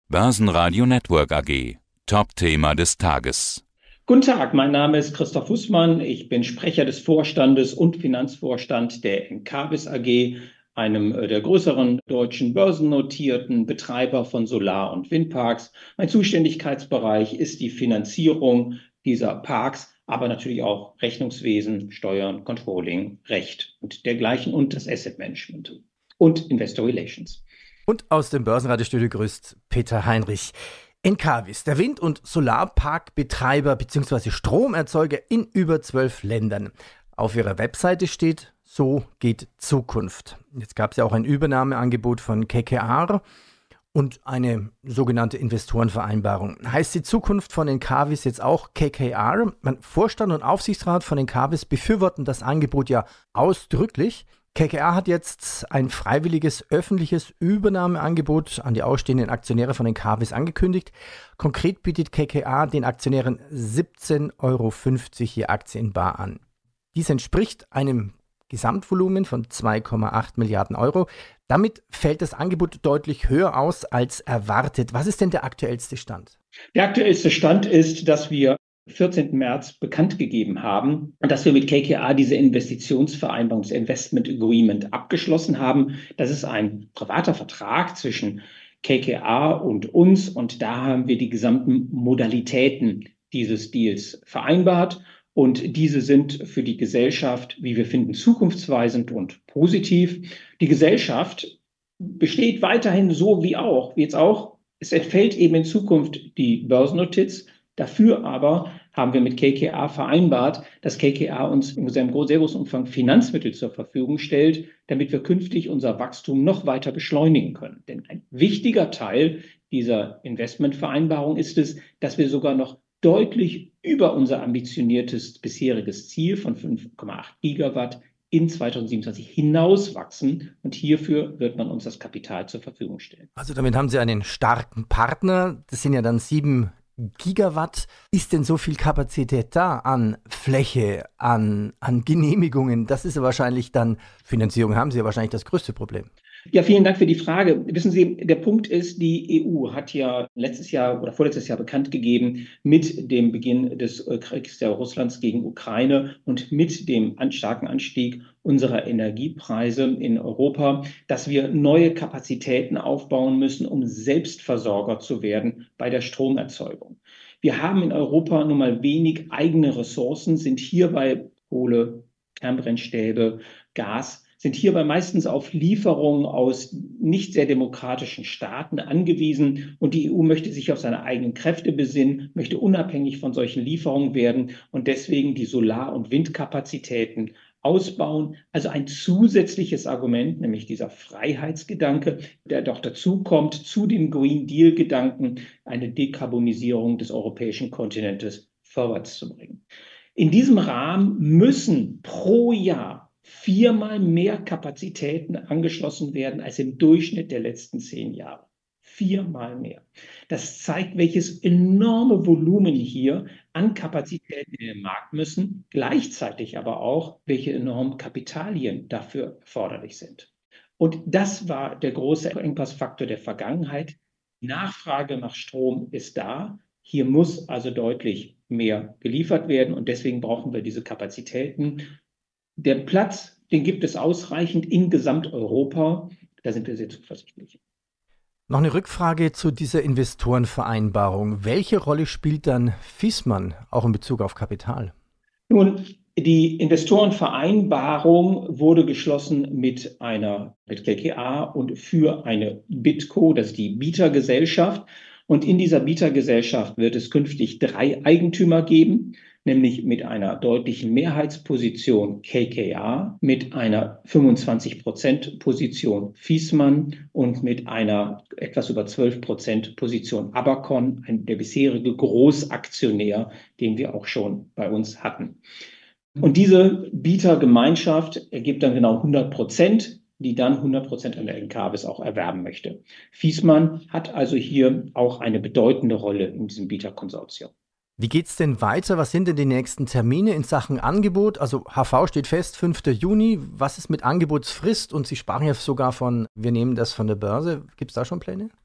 Börsenradio Network AG. Top-Thema des Tages. Guten Tag, mein Name ist Christoph Hußmann. Ich bin Sprecher des Vorstandes und Finanzvorstand der Encavis AG, einem der größeren deutschen börsennotierten Betreiber von Solar- und Windparks. Mein Zuständigkeitsbereich ist die Finanzierung dieser Parks, aber natürlich auch Rechnungswesen, Steuern, Controlling, Recht und dergleichen und das Asset Management und Investor Relations. Und aus dem Börsenradiostudio grüßt Peter Heinrich. Encavis, der Wind- und Solarparkbetreiber bzw. Stromerzeuger in über 12 Ländern. Auf ihrer Webseite steht: So geht Zukunft. Jetzt gab es ja auch ein Übernahmeangebot von KKR und eine sogenannte Investorenvereinbarung. Heißt die Zukunft von Encavis jetzt auch KKR? Vorstand und Aufsichtsrat von Encavis befürworten das Angebot ja ausdrücklich. KKR hat jetzt ein freiwilliges öffentliches Übernahmeangebot an die ausstehenden Aktionäre von Encavis angekündigt. Konkret bietet KKR den Aktionären 17,50 € je Aktie in bar an. Dies entspricht einem Gesamtvolumen von 2,8 Milliarden Euro. Damit fällt das Angebot deutlich höher aus als erwartet. Was ist denn der aktuellste Stand? Der aktuellste Stand ist, dass wir 14. März bekannt gegeben haben, dass wir mit KKR diese Investitionsvereinbarung, das Investment Agreement, abgeschlossen haben. Das ist ein privater Vertrag zwischen KKR und uns und da haben wir die gesamten Modalitäten dieses Deals vereinbart und diese sind für die Gesellschaft, wie wir finden, zukunftsweisend und positiv. Die Gesellschaft besteht weiterhin so wie jetzt auch. Es entfällt eben in Zukunft die Börsennotiz. Dafür aber haben wir mit KKR vereinbart, dass KKR uns in seinem sehr großen Umfang Finanzmittel zur Verfügung stellt, damit wir künftig unser Wachstum noch weiter beschleunigen können. Denn ein wichtiger Teil dieser Investmentvereinbarung ist es, dass wir sogar noch deutlich über unser ambitioniertes bisheriges Ziel von 5,8 Gigawatt in 2027 hinaus wachsen und hierfür wird man uns das Kapital zur Verfügung stellen. Also damit haben Sie einen starken Partner. Das sind ja dann 7 Gigawatt. Ist denn so viel Kapazität da an Fläche, an Genehmigungen? Das ist ja wahrscheinlich dann, Finanzierung haben Sie ja wahrscheinlich das größte Problem. Ja, vielen Dank für die Frage. Wissen Sie, der Punkt ist, die EU hat ja letztes Jahr oder vorletztes Jahr bekannt gegeben, mit dem Beginn des Kriegs der Russlands gegen Ukraine und mit dem starken Anstieg unserer Energiepreise in Europa, dass wir neue Kapazitäten aufbauen müssen, um Selbstversorger zu werden bei der Stromerzeugung. Wir haben in Europa nun mal wenig eigene Ressourcen, sind hierbei Kohle, Kernbrennstäbe, Gas, sind hierbei meistens auf Lieferungen aus nicht sehr demokratischen Staaten angewiesen. Und die EU möchte sich auf seine eigenen Kräfte besinnen, möchte unabhängig von solchen Lieferungen werden und deswegen die Solar- und Windkapazitäten ausbauen. Also ein zusätzliches Argument, nämlich dieser Freiheitsgedanke, der doch dazu kommt, zu dem Green Deal-Gedanken, eine Dekarbonisierung des europäischen Kontinentes vorwärts zu bringen. In diesem Rahmen müssen pro Jahr 4-mal mehr Kapazitäten angeschlossen werden als im Durchschnitt der letzten 10 Jahre. 4-mal mehr. Das zeigt, welches enorme Volumen hier an Kapazitäten in den Markt müssen, gleichzeitig aber auch, welche enormen Kapitalien dafür erforderlich sind. Und das war der große Engpassfaktor der Vergangenheit. Die Nachfrage nach Strom ist da. Hier muss also deutlich mehr geliefert werden und deswegen brauchen wir diese Kapazitäten. Der Platz, den gibt es ausreichend in Gesamteuropa. Da sind wir sehr zuversichtlich. Noch eine Rückfrage zu dieser Investorenvereinbarung. Welche Rolle spielt dann Viessmann auch in Bezug auf Kapital? Nun, die Investorenvereinbarung wurde geschlossen mit KKR und für eine BidCo, das ist die Bietergesellschaft. Und in dieser Bietergesellschaft wird es künftig 3 Eigentümer geben, nämlich mit einer deutlichen Mehrheitsposition KKR, mit einer 25% Position Viessmann und mit einer etwas über 12% Position Abercon, der bisherige Großaktionär, den wir auch schon bei uns hatten. Und diese Bietergemeinschaft ergibt dann genau 100%, die dann 100% an der Encavis auch erwerben möchte. Viessmann hat also hier auch eine bedeutende Rolle in diesem Bieterkonsortium. Wie geht's denn weiter? Was sind denn die nächsten Termine in Sachen Angebot? Also HV steht fest, 5. Juni. Was ist mit Angebotsfrist? Und Sie sprachen ja sogar von, wir nehmen das von der Börse. Gibt es da schon Pläne?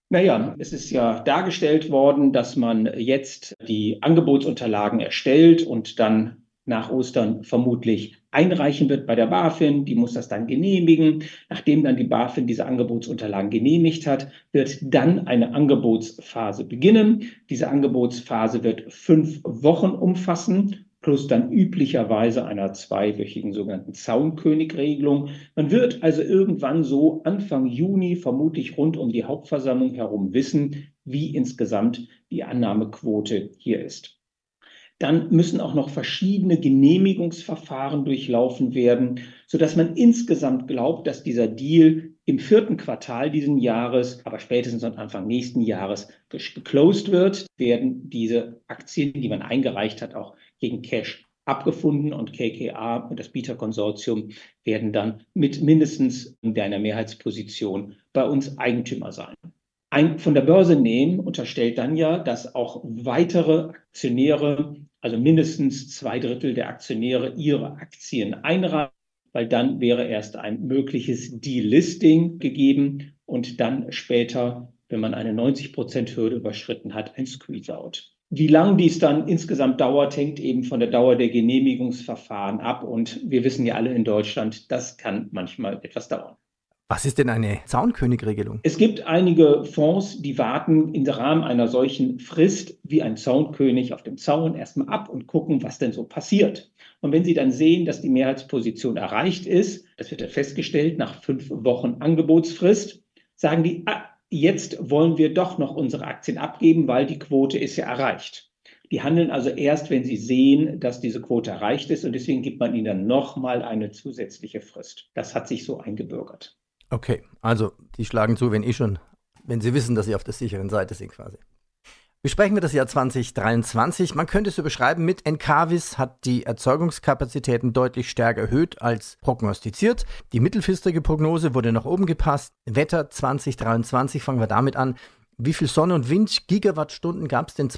Naja, es ist ja dargestellt worden, dass man jetzt die Angebotsunterlagen erstellt und dann nach Ostern vermutlich einreichen wird bei der BaFin. Die muss das dann genehmigen. Nachdem dann die BaFin diese Angebotsunterlagen genehmigt hat, wird dann eine Angebotsphase beginnen. Diese Angebotsphase wird 5 Wochen umfassen, plus dann üblicherweise einer 2-wöchigen sogenannten Zaunkönig-Regelung. Man wird also irgendwann so Anfang Juni, vermutlich rund um die Hauptversammlung herum, wissen, wie insgesamt die Annahmequote hier ist. Dann müssen auch noch verschiedene Genehmigungsverfahren durchlaufen werden, sodass man insgesamt glaubt, dass dieser Deal im 4. Quartal diesen Jahres, aber spätestens am Anfang nächsten Jahres geclosed wird, werden diese Aktien, die man eingereicht hat, auch gegen Cash abgefunden und KKR und das Bieterkonsortium werden dann mit mindestens einer Mehrheitsposition bei uns Eigentümer sein. Ein von der Börse nehmen unterstellt dann ja, dass auch weitere Aktionäre, also mindestens 2/3 der Aktionäre, ihre Aktien einreichen, weil dann wäre erst ein mögliches Delisting gegeben und dann später, wenn man eine 90%-Hürde überschritten hat, ein Squeeze-out. Wie lang dies dann insgesamt dauert, hängt eben von der Dauer der Genehmigungsverfahren ab. Und wir wissen ja alle in Deutschland, das kann manchmal etwas dauern. Was ist denn eine Zaunkönig-Regelung? Es gibt einige Fonds, die warten im Rahmen einer solchen Frist wie ein Zaunkönig auf dem Zaun erstmal ab und gucken, was denn so passiert. Und wenn sie dann sehen, dass die Mehrheitsposition erreicht ist, das wird dann festgestellt nach 5 Wochen Angebotsfrist, sagen die, jetzt wollen wir doch noch unsere Aktien abgeben, weil die Quote ist ja erreicht. Die handeln also erst, wenn sie sehen, dass diese Quote erreicht ist und deswegen gibt man ihnen dann nochmal eine zusätzliche Frist. Das hat sich so eingebürgert. Okay, also die schlagen zu, wenn sie wissen, dass sie auf der sicheren Seite sind quasi. Besprechen wir das Jahr 2023. Man könnte es so beschreiben, mit Encavis hat die Erzeugungskapazitäten deutlich stärker erhöht als prognostiziert. Die mittelfristige Prognose wurde nach oben gepasst. Wetter 2023, fangen wir damit an. Wie viel Sonne- und Wind-Gigawattstunden gab es denn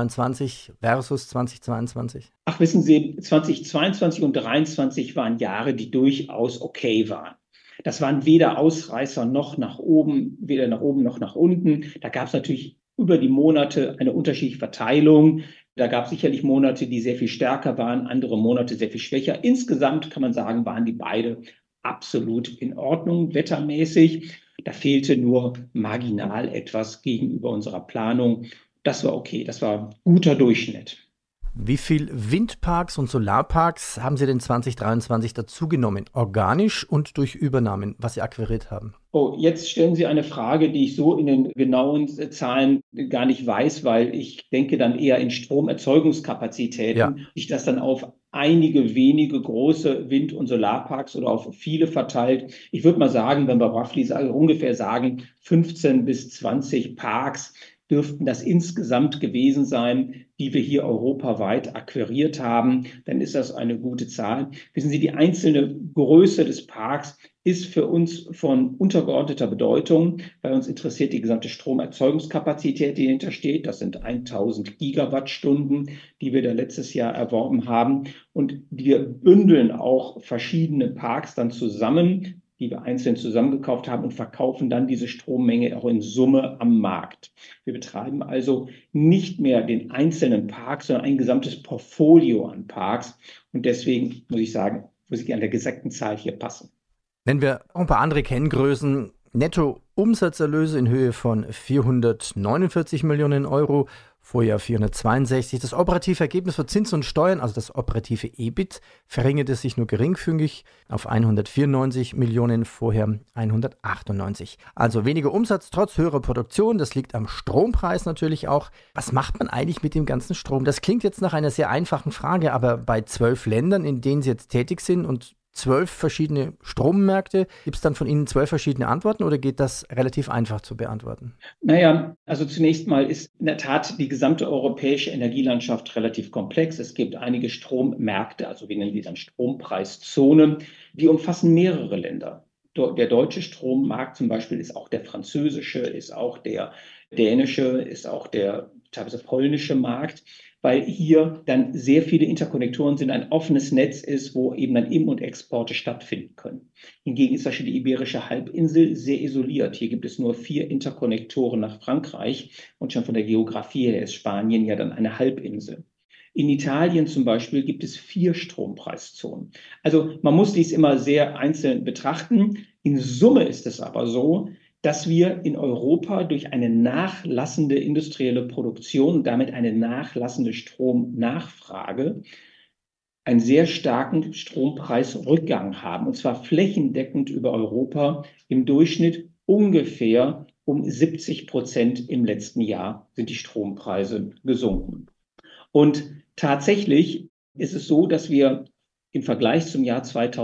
2023 versus 2022? Ach, wissen Sie, 2022 und 2023 waren Jahre, die durchaus okay waren. Das waren weder Ausreißer noch nach oben, weder nach oben noch nach unten. Da gab es natürlich über die Monate eine unterschiedliche Verteilung. Da gab es sicherlich Monate, die sehr viel stärker waren, andere Monate sehr viel schwächer. Insgesamt kann man sagen, waren die beide absolut in Ordnung, wettermäßig. Da fehlte nur marginal etwas gegenüber unserer Planung. Das war okay, das war guter Durchschnitt. Wie viel Windparks und Solarparks haben Sie denn 2023 dazugenommen? Organisch und durch Übernahmen, was Sie akquiriert haben? Oh, jetzt stellen Sie eine Frage, die ich so in den genauen Zahlen gar nicht weiß, weil ich denke dann eher in Stromerzeugungskapazitäten, sich das dann auf einige wenige große Wind- und Solarparks oder auf viele verteilt. Ich würde mal sagen, wenn wir roughly sagen, ungefähr sagen, 15 bis 20 Parks dürften das insgesamt gewesen sein, die wir hier europaweit akquiriert haben, dann ist das eine gute Zahl. Wissen Sie, die einzelne Größe des Parks ist für uns von untergeordneter Bedeutung, weil uns interessiert die gesamte Stromerzeugungskapazität, die dahinter steht. Das sind 1000 Gigawattstunden, die wir da letztes Jahr erworben haben. Und wir bündeln auch verschiedene Parks dann zusammen, die wir einzeln zusammengekauft haben und verkaufen dann diese Strommenge auch in Summe am Markt. Wir betreiben also nicht mehr den einzelnen Park, sondern ein gesamtes Portfolio an Parks. Und deswegen muss ich sagen, muss ich an der gesagten Zahl hier passen. Nennen wir auch ein paar andere Kenngrößen. Nettoumsatzerlöse in Höhe von 449 Millionen Euro, Vorjahr 462. Das operative Ergebnis für Zins und Steuern, also das operative EBIT, verringerte sich nur geringfügig auf 194 Millionen, vorher 198. Also weniger Umsatz trotz höherer Produktion, das liegt am Strompreis natürlich auch. Was macht man eigentlich mit dem ganzen Strom? Das klingt jetzt nach einer sehr einfachen Frage, aber bei 12 Ländern, in denen Sie jetzt tätig sind und 12 verschiedene Strommärkte. Gibt es dann von Ihnen 12 verschiedene Antworten oder geht das relativ einfach zu beantworten? Naja, also zunächst mal ist in der Tat die gesamte europäische Energielandschaft relativ komplex. Es gibt einige Strommärkte, also wir nennen die dann Strompreiszonen, die umfassen mehrere Länder. Der deutsche Strommarkt zum Beispiel ist auch der französische, ist auch der dänische, ist auch der teilweise polnische Markt. weil hier dann sehr viele Interkonnektoren sind, ein offenes Netz ist, wo eben dann Im- und Exporte stattfinden können. Hingegen ist zum Beispiel die Iberische Halbinsel sehr isoliert. Hier gibt es nur 4 Interkonnektoren nach Frankreich und schon von der Geografie her ist Spanien ja dann eine Halbinsel. In Italien zum Beispiel gibt es 4 Strompreiszonen. Also man muss dies immer sehr einzeln betrachten. In Summe ist es aber so, dass wir in Europa durch eine nachlassende industrielle Produktion und damit eine nachlassende Stromnachfrage einen sehr starken Strompreisrückgang haben, und zwar flächendeckend über Europa im Durchschnitt ungefähr um 70% im letzten Jahr sind die Strompreise gesunken. Und tatsächlich ist es so, dass wir im Vergleich zum Jahr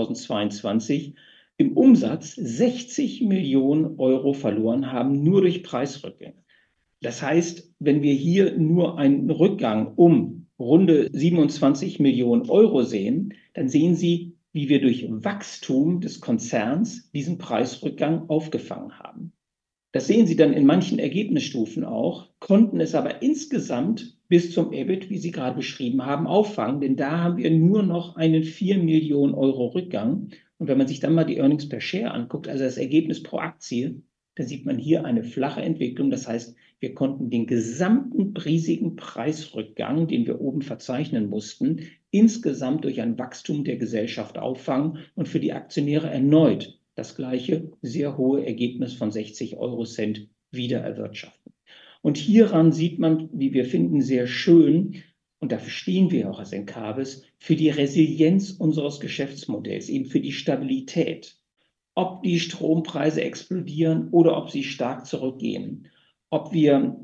2022 im Umsatz 60 Millionen Euro verloren haben, nur durch Preisrückgänge. Das heißt, wenn wir hier nur einen Rückgang um runde 27 Millionen Euro sehen, dann sehen Sie, wie wir durch Wachstum des Konzerns diesen Preisrückgang aufgefangen haben. Das sehen Sie dann in manchen Ergebnisstufen auch, konnten es aber insgesamt bis zum EBIT, wie Sie gerade beschrieben haben, auffangen, denn da haben wir nur noch einen 4 Millionen Euro Rückgang. Und wenn man sich dann mal die Earnings per Share anguckt, also das Ergebnis pro Aktie, dann sieht man hier eine flache Entwicklung. Das heißt, wir konnten den gesamten riesigen Preisrückgang, den wir oben verzeichnen mussten, insgesamt durch ein Wachstum der Gesellschaft auffangen und für die Aktionäre erneut das gleiche sehr hohe Ergebnis von 60 Eurocent wieder erwirtschaften. Und hieran sieht man, wie wir finden, sehr schön, und dafür stehen wir auch als Encavis, für die Resilienz unseres Geschäftsmodells, eben für die Stabilität. Ob die Strompreise explodieren oder ob sie stark zurückgehen, ob wir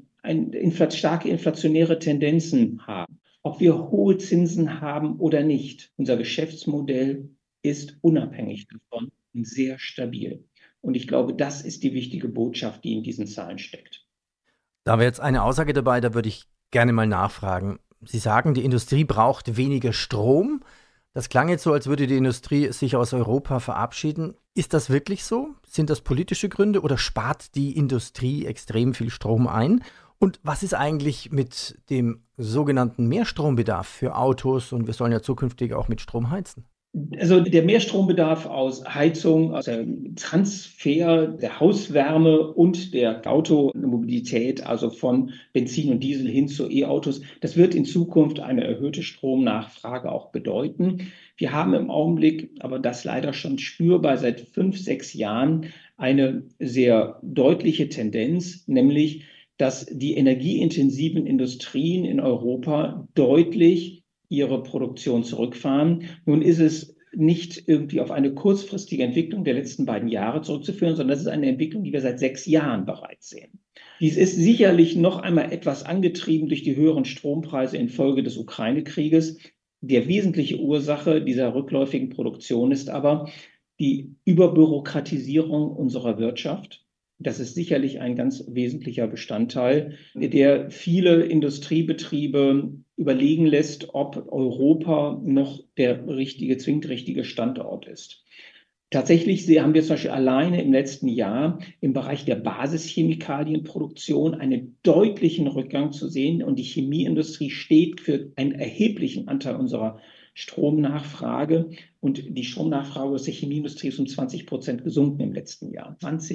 starke inflationäre Tendenzen haben, ob wir hohe Zinsen haben oder nicht. Unser Geschäftsmodell ist unabhängig davon und sehr stabil. Und ich glaube, das ist die wichtige Botschaft, die in diesen Zahlen steckt. Da wäre jetzt eine Aussage dabei, da würde ich gerne mal nachfragen. Sie sagen, die Industrie braucht weniger Strom. Das klang jetzt so, als würde die Industrie sich aus Europa verabschieden. Ist das wirklich so? Sind das politische Gründe oder spart die Industrie extrem viel Strom ein? Und was ist eigentlich mit dem sogenannten Mehrstrombedarf für Autos? Und wir sollen ja zukünftig auch mit Strom heizen. Also der Mehrstrombedarf aus Heizung, aus dem Transfer der Hauswärme und der Automobilität, also von Benzin und Diesel hin zu E-Autos, das wird in Zukunft eine erhöhte Stromnachfrage auch bedeuten. Wir haben im Augenblick, aber das leider schon spürbar seit 5, 6 Jahren, eine sehr deutliche Tendenz, nämlich dass die energieintensiven Industrien in Europa deutlich ihre Produktion zurückfahren. Nun ist es nicht irgendwie auf eine kurzfristige Entwicklung der letzten beiden Jahre zurückzuführen, sondern das ist eine Entwicklung, die wir seit 6 Jahren bereits sehen. Dies ist sicherlich noch einmal etwas angetrieben durch die höheren Strompreise infolge des Ukraine-Krieges. Die wesentliche Ursache dieser rückläufigen Produktion ist aber die Überbürokratisierung unserer Wirtschaft. Das ist sicherlich ein ganz wesentlicher Bestandteil, der viele Industriebetriebe überlegen lässt, ob Europa noch der zwingend richtige Standort ist. Tatsächlich haben wir zum Beispiel alleine im letzten Jahr im Bereich der Basischemikalienproduktion einen deutlichen Rückgang zu sehen. Und die Chemieindustrie steht für einen erheblichen Anteil unserer Stromnachfrage. Und die Stromnachfrage aus der Chemieindustrie ist um 20% gesunken im letzten Jahr.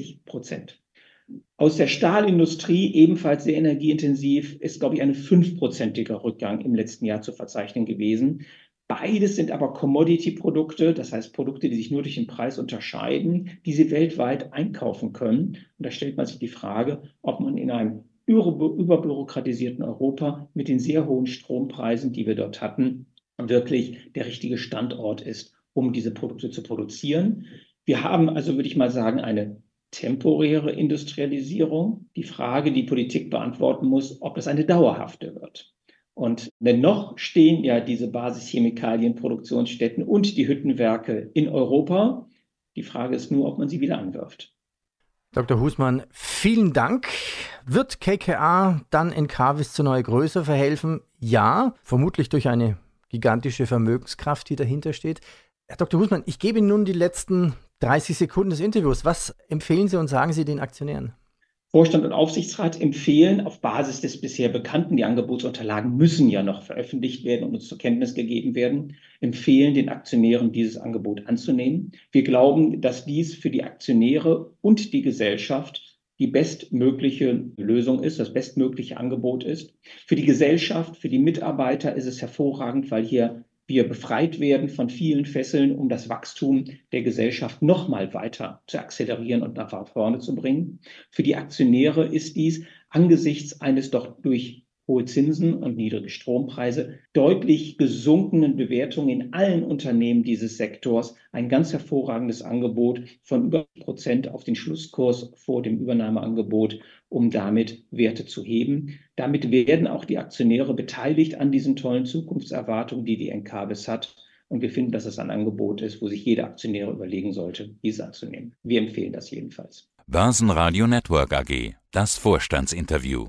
20%. Aus der Stahlindustrie, ebenfalls sehr energieintensiv, ist, glaube ich, ein 5%iger Rückgang im letzten Jahr zu verzeichnen gewesen. Beides sind aber Commodity-Produkte, das heißt Produkte, die sich nur durch den Preis unterscheiden, die Sie weltweit einkaufen können. Und da stellt man sich die Frage, ob man in einem überbürokratisierten Europa mit den sehr hohen Strompreisen, die wir dort hatten, wirklich der richtige Standort ist, um diese Produkte zu produzieren. Wir haben also, würde ich mal sagen, eine temporäre Industrialisierung. Die Frage, die Politik beantworten muss, ob es eine dauerhafte wird. Und denn noch stehen ja diese Basischemikalienproduktionsstätten und die Hüttenwerke in Europa. Die Frage ist nur, ob man sie wieder anwirft. Dr. Husmann, vielen Dank. Wird KKA dann Encavis zu neuer Größe verhelfen? Ja, vermutlich durch eine gigantische Vermögenskraft, die dahinter steht. Herr Dr. Husmann, ich gebe Ihnen nun die letzten 30 Sekunden des Interviews. Was empfehlen Sie und sagen Sie den Aktionären? Vorstand und Aufsichtsrat empfehlen auf Basis des bisher Bekannten, die Angebotsunterlagen müssen ja noch veröffentlicht werden und uns zur Kenntnis gegeben werden, empfehlen den Aktionären, dieses Angebot anzunehmen. Wir glauben, dass dies für die Aktionäre und die Gesellschaft die bestmögliche Lösung ist, das bestmögliche Angebot ist. Für die Gesellschaft, für die Mitarbeiter ist es hervorragend, weil hier wir befreit werden von vielen Fesseln, um das Wachstum der Gesellschaft noch mal weiter zu akzelerieren und nach vorne zu bringen. Für die Aktionäre ist dies angesichts eines doch durch hohe Zinsen und niedrige Strompreise deutlich gesunkenen Bewertungen in allen Unternehmen dieses Sektors ein ganz hervorragendes Angebot von über % auf den Schlusskurs vor dem Übernahmeangebot, um damit Werte zu heben. Damit werden auch die Aktionäre beteiligt an diesen tollen Zukunftserwartungen, die die Encavis hat. Und wir finden, dass es ein Angebot ist, wo sich jeder Aktionär überlegen sollte, dies anzunehmen. Wir empfehlen das jedenfalls. Börsenradio Network AG, das Vorstandsinterview.